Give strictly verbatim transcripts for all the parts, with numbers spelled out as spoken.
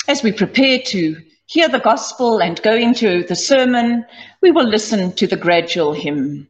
As we prepare to hear the gospel and go into the sermon, we will listen to the gradual hymn.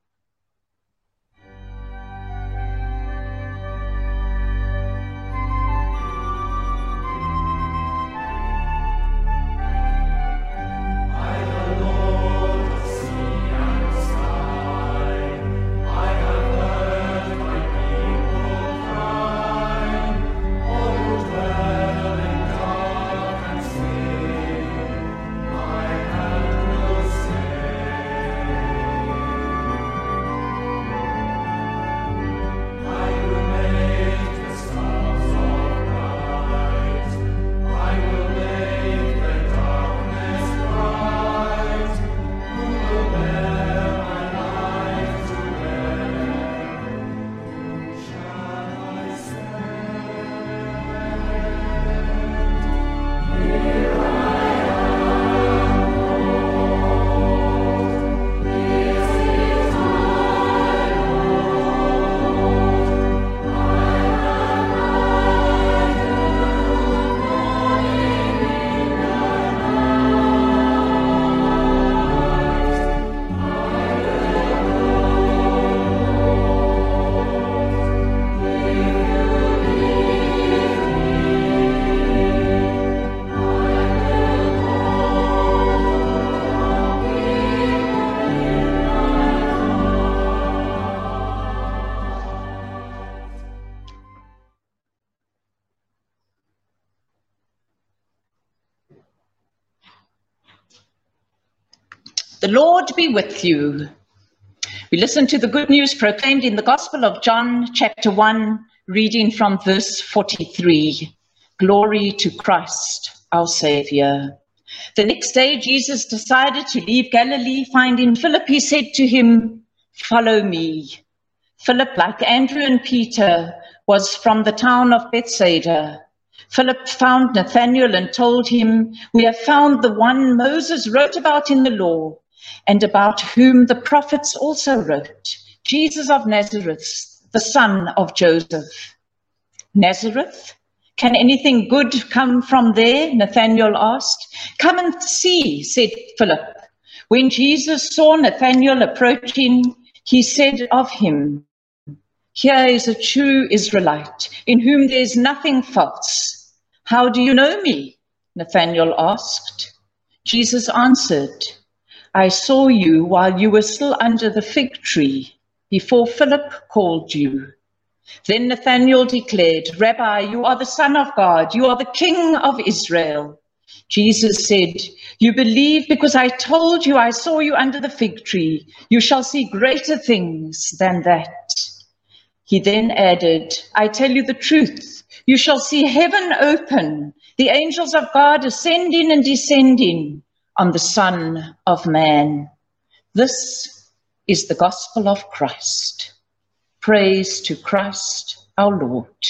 The Lord be with you. We listen to the good news proclaimed in the Gospel of John, chapter one, reading from verse forty-three. Glory to Christ, our Saviour. The next day, Jesus decided to leave Galilee. Finding Philip, he said to him, "Follow me." Philip, like Andrew and Peter, was from the town of Bethsaida. Philip found Nathanael and told him, "We have found the one Moses wrote about in the law, and about whom the prophets also wrote, Jesus of Nazareth, the son of Joseph." "Nazareth? Can anything good come from there?" Nathanael asked. "Come and see," said Philip. When Jesus saw Nathanael approaching, he said of him, "Here is a true Israelite, in whom there is nothing false." "How do you know me?" Nathanael asked. Jesus answered, "I saw you while you were still under the fig tree, before Philip called you." Then Nathanael declared, "Rabbi, you are the Son of God, you are the King of Israel." Jesus said, "You believe because I told you I saw you under the fig tree. You shall see greater things than that." He then added, "I tell you the truth, you shall see heaven open, the angels of God ascending and descending on the Son of Man." This is the gospel of Christ. Praise to Christ our Lord.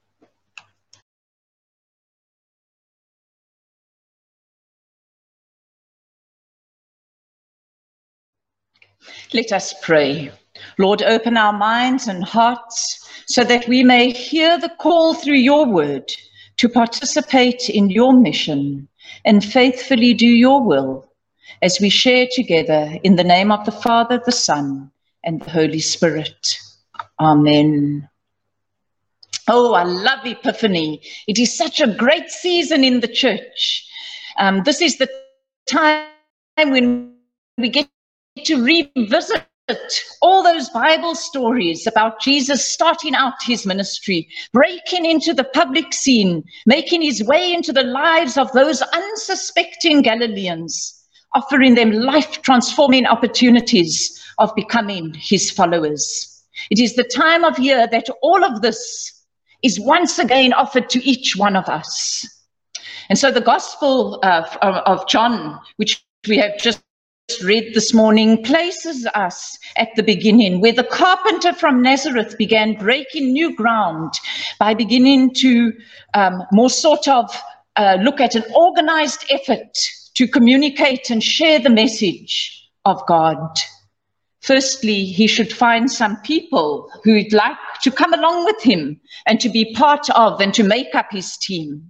Let us pray. Lord, open our minds and hearts so that we may hear the call through your word to participate in your mission and faithfully do your will as we share together in the name of the Father, the Son, and the Holy Spirit. Amen. Oh, I love Epiphany. It is such a great season in the church. Um, this is the time when we get to revisit all those Bible stories about Jesus starting out his ministry, breaking into the public scene, making his way into the lives of those unsuspecting Galileans, offering them life-transforming opportunities of becoming his followers. It is the time of year that all of this is once again offered to each one of us. And so the Gospel of, of, of John, which we have just read this morning, places us at the beginning, where the carpenter from Nazareth began breaking new ground by beginning to um, more sort of uh, look at an organized effort to communicate and share the message of God. Firstly, he should find some people who'd like to come along with him and to be part of and to make up his team.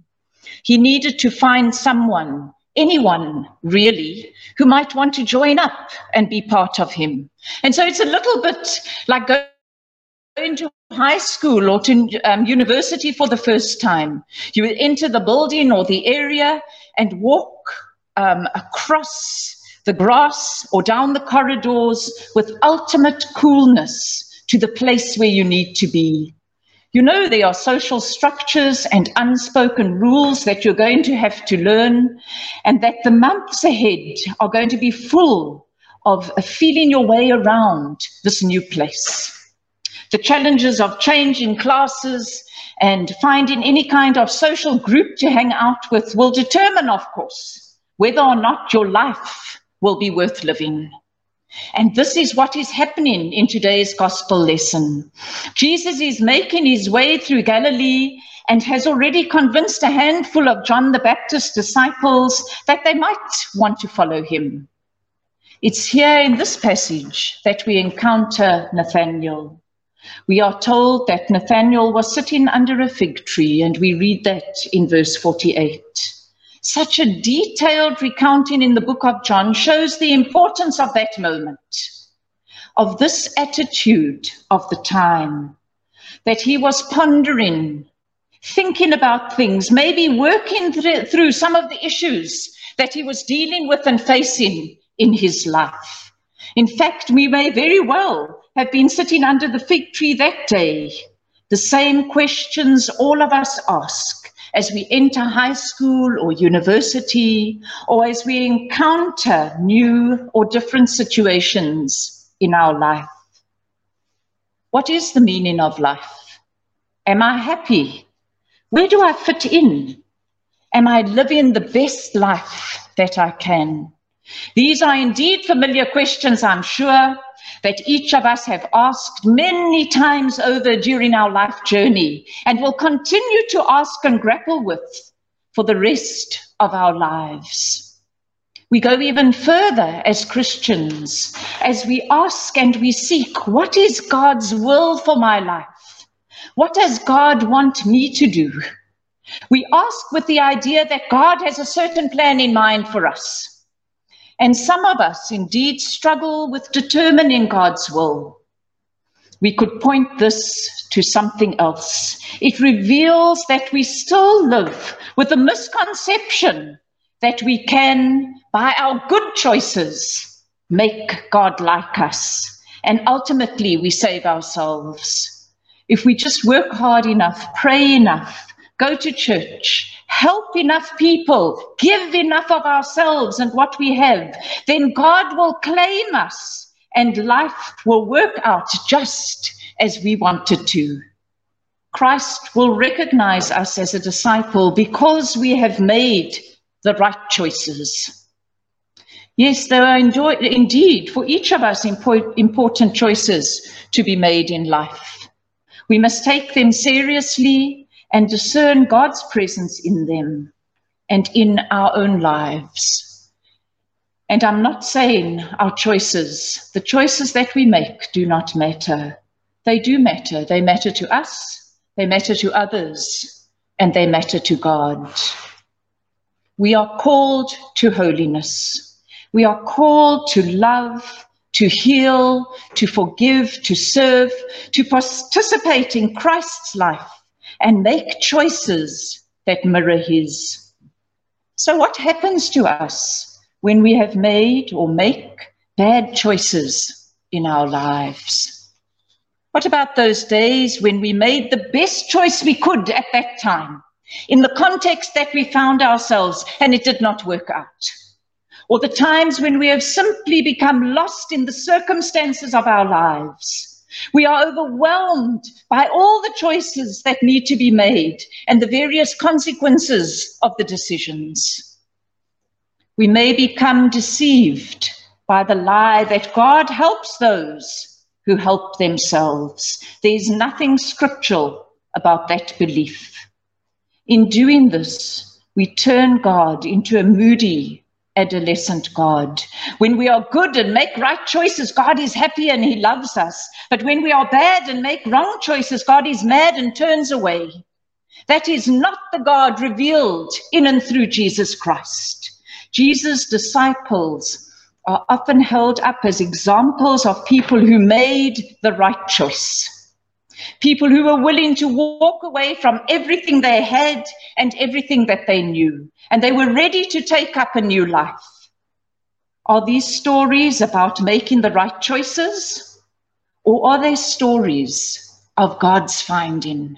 He needed to find someone, anyone really, who might want to join up and be part of him. And so it's a little bit like going to high school or to um, university for the first time. You would enter the building or the area and walk um, across the grass or down the corridors with ultimate coolness to the place where you need to be. You know, there are social structures and unspoken rules that you're going to have to learn, and that the months ahead are going to be full of feeling your way around this new place. The challenges of changing classes and finding any kind of social group to hang out with will determine, of course, whether or not your life will be worth living. And this is what is happening in today's gospel lesson. Jesus is making his way through Galilee and has already convinced a handful of John the Baptist's disciples that they might want to follow him. It's here in this passage that we encounter Nathanael. We are told that Nathanael was sitting under a fig tree, and we read that in verse forty-eight. Such a detailed recounting in the book of John shows the importance of that moment, of this attitude of the time, that he was pondering, thinking about things, maybe working th- through some of the issues that he was dealing with and facing in his life. In fact, we may very well have been sitting under the fig tree that day, the same questions all of us ask as we enter high school or university, or as we encounter new or different situations in our life. What is the meaning of life? Am I happy? Where do I fit in? Am I living the best life that I can? These are indeed familiar questions, I'm sure, that each of us have asked many times over during our life journey and will continue to ask and grapple with for the rest of our lives. We go even further as Christians as we ask and we seek, what is God's will for my life? What does God want me to do? We ask with the idea that God has a certain plan in mind for us. And some of us indeed struggle with determining God's will. We could point this to something else. It reveals that we still live with the misconception that we can, by our good choices, make God like us. And ultimately, we save ourselves. If we just work hard enough, pray enough, go to church, help enough people, give enough of ourselves and what we have, then God will claim us and life will work out just as we want it to. Christ will recognize us as a disciple because we have made the right choices. Yes, there are indeed for each of us important choices to be made in life. We must take them seriously and discern God's presence in them and in our own lives. And I'm not saying our choices, the choices that we make, do not matter. They do matter. They matter to us, they matter to others, and they matter to God. We are called to holiness. We are called to love, to heal, to forgive, to serve, to participate in Christ's life, and make choices that mirror his. So what happens to us when we have made or make bad choices in our lives? What about those days when we made the best choice we could at that time, in the context that we found ourselves, and it did not work out? Or the times when we have simply become lost in the circumstances of our lives? We are overwhelmed by all the choices that need to be made and the various consequences of the decisions. We may become deceived by the lie that God helps those who help themselves. There's nothing scriptural about that belief. In doing this, we turn God into a moody, adolescent God. When we are good and make right choices, God is happy and he loves us. But when we are bad and make wrong choices, God is mad and turns away. That is not the God revealed in and through Jesus Christ. Jesus' disciples are often held up as examples of people who made the right choice. People who were willing to walk away from everything they had and everything that they knew, and they were ready to take up a new life. Are these stories about making the right choices, or are they stories of God's finding?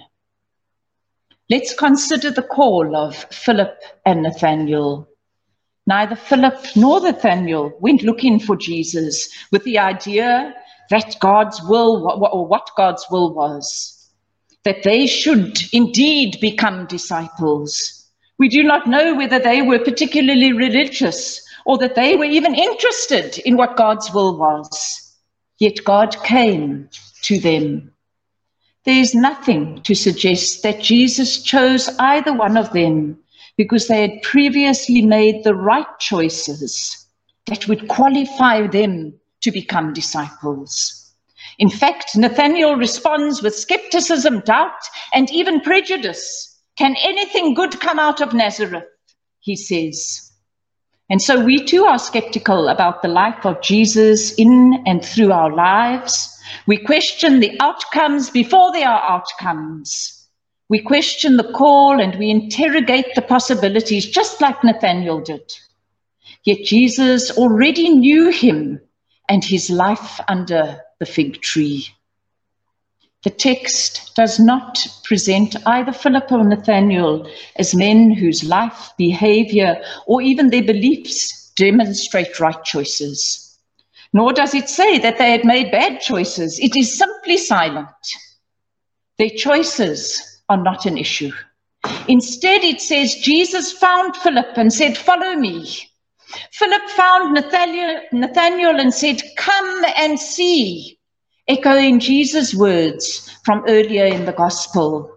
Let's consider the call of Philip and Nathanael. Neither Philip nor Nathanael went looking for Jesus with the idea that God's will, or what God's will was, that they should indeed become disciples. We do not know whether they were particularly religious or that they were even interested in what God's will was. Yet God came to them. There is nothing to suggest that Jesus chose either one of them because they had previously made the right choices that would qualify them to become disciples. In fact, Nathanael responds with skepticism, doubt, and even prejudice. Can anything good come out of Nazareth? He says. And so we too are skeptical about the life of Jesus in and through our lives. We question the outcomes before there are outcomes. We question the call and we interrogate the possibilities, just like Nathanael did. Yet Jesus already knew him and his life under the fig tree. The text does not present either Philip or Nathanael as men whose life, behavior, or even their beliefs demonstrate right choices. Nor does it say that they had made bad choices. It is simply silent. Their choices are not an issue. Instead, it says Jesus found Philip and said, "Follow me." Philip found Nathanael, Nathanael and said, "Come and see," echoing Jesus' words from earlier in the gospel.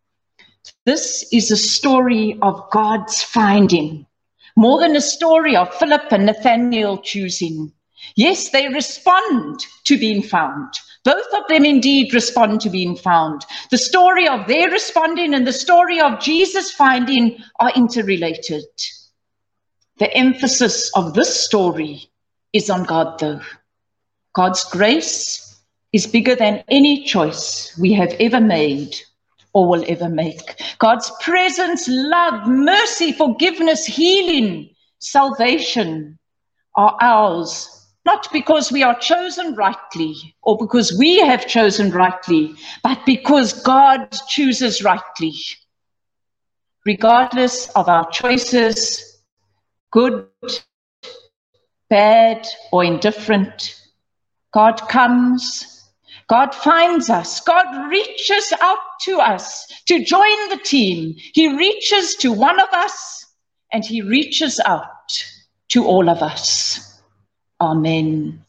This is a story of God's finding, more than a story of Philip and Nathanael choosing. Yes, they respond to being found. Both of them indeed respond to being found. The story of their responding and the story of Jesus finding are interrelated. The emphasis of this story is on God, though. God's grace is bigger than any choice we have ever made or will ever make. God's presence, love, mercy, forgiveness, healing, salvation are ours, not because we are chosen rightly or because we have chosen rightly, but because God chooses rightly. Regardless of our choices, good, bad, or indifferent, God comes, God finds us, God reaches out to us to join the team. He reaches to one of us and he reaches out to all of us. Amen.